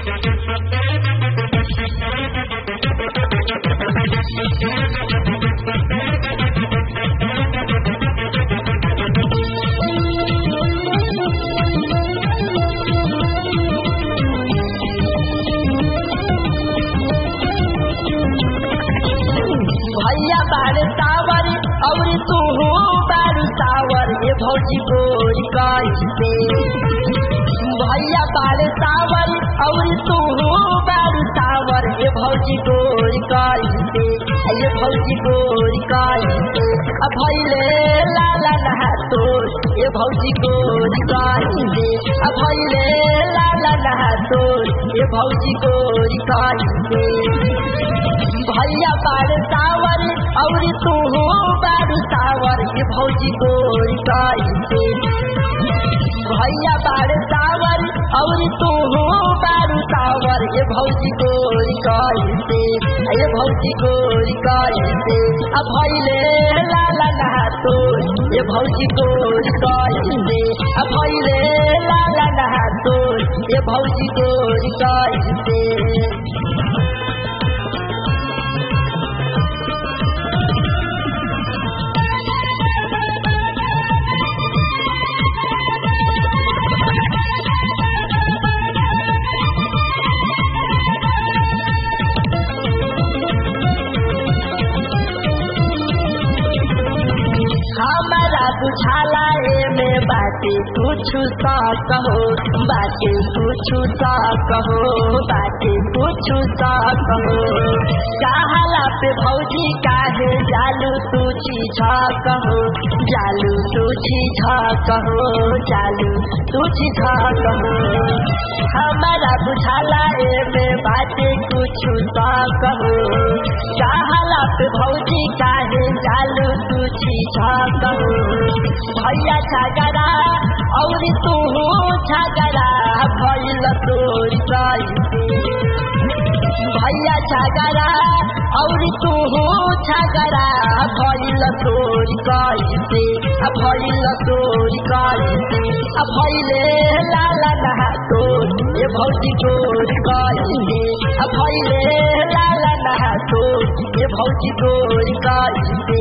भैया बाड़ सावर और तू बाड़ सावर ये भौजी गोरी कैसे भैया बाड़ सावर और तू बाड़ सावर ये भौजी गोरी कैसे ये भौजी गोरी कैसे भैले लाला नहा तो ये भौजी गोरी कैसे भैले लाला नहा तो ये भौजी गोरी कैसे भैया बाड़ सावर और तू बाड़ सावर ये भौजी गोरी कैसे भैया बाड़ सावर और तू बाड़ सावर ये भौजी गोरी कैसे ये भौजी गोरी कैसे भैले लाला नहा तो ये भौजी गोरी कैसे भैले लाला नहा तो ये भौजी गोरी कैसे हमारा बुझाला में बाटे कुछ सा कहो बाटे कुछ सा कहो बाटे कुछ सा कहो कहाला पे भौजी काहे जालू तू झा कहो जालू तू झा कहो जालू तू झा कहो हमारा बुझाला में बाटे कुछ सा कहो कहाला पे भौजी काहे जालू तू झा कहो भैया छागरा और तू छागरा भैल तोरी कैसे भैया छागरा और तू छागरा भैल तोरी कैसे भैल तोरी कैसे भैले लाला नहा तो ये भौजी गोरी कैसे भैले लाला नहा तो ये भौजी गोरी कैसे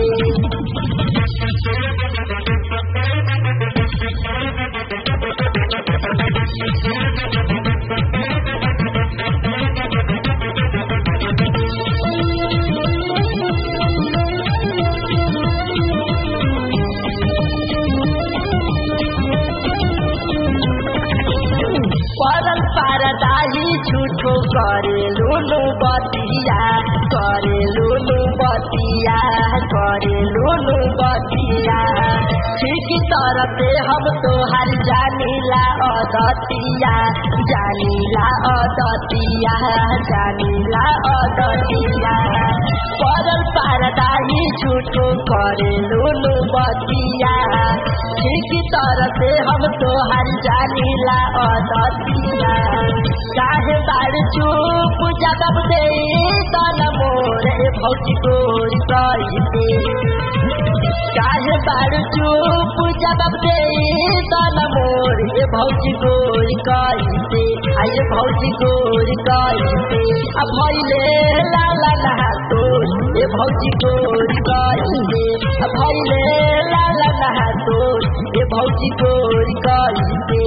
परल पारदाही झूठो करे लूलू बतिया करे लूलू बतिया करे लूलू बतिया ठीक तरफ हम तोहर जानीला अदतिया जानीला अदतिया जानीला अदतिया परल पारदाही झूठो करे लूलू बतिया ठीक तरफ हम तोहर जानीला अदतिया काहे बाड़ चुप जब दे तन मोर भौजी गोरी कैसे काहे बाड़ चुप जब दे तन मोर भौजी गोरी कैसे आये भौजी गोरी कैसे भैले लाला नहा तो ये भौजी गोरी कैसे भैले लाला नहा तो ये भौजी गोरी कैसे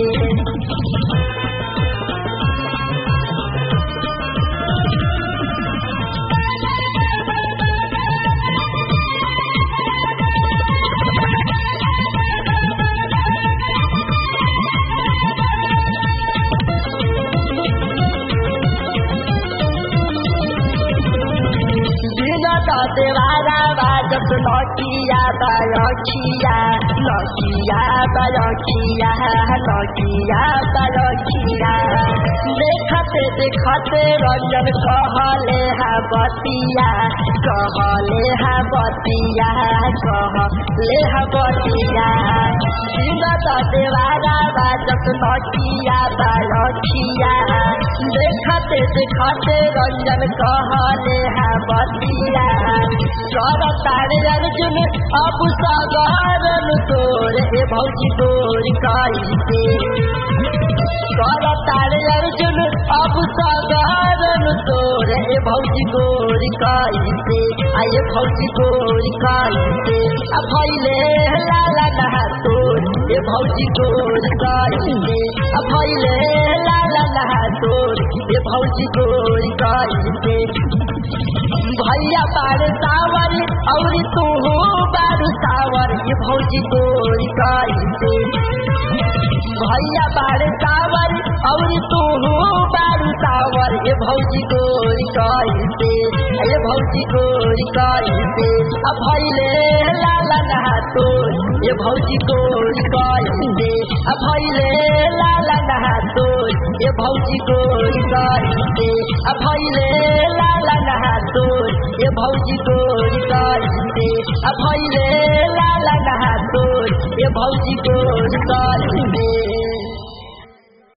देवारा बाजत नकिया बलखिया नकिया बलखिया नकिया बलखिया देखते देखते रंजन कहले हा बतिया कहले हा बतिया कहले हा बतिया देवारा बाजत नकिया बलखिया देखते देखते रंजन कहले हा बतिया तारे अर्जुन अब सागर तोरे भौजी गोरी कैसे तारे अर्जुन अब भौजी गोरी कैसे आये भौजी गोरी कैसे अब भैले लाला नहा तोर ये भौजी गोरी कैसे अब भैले लाला नहा तोर ये भौजी गोरी कैसे भैया बार सावर और तू बार सावर ये भौजी गोरी कैसे भैया बार सावर और तू बार सावर ये भौजी गोरी कैसे ये भौजी गोरी कैसे अब भैले लाला नहा तोर ये भौजी गोरी कैसे अब भैले लाला नहा तोर ये भौजी गोरी कैसे अब भैले लाला नहा तोर ये भौजी गोरी कैसे अब भैले लाला नहा तोर ये भौजी गोरी कैसे।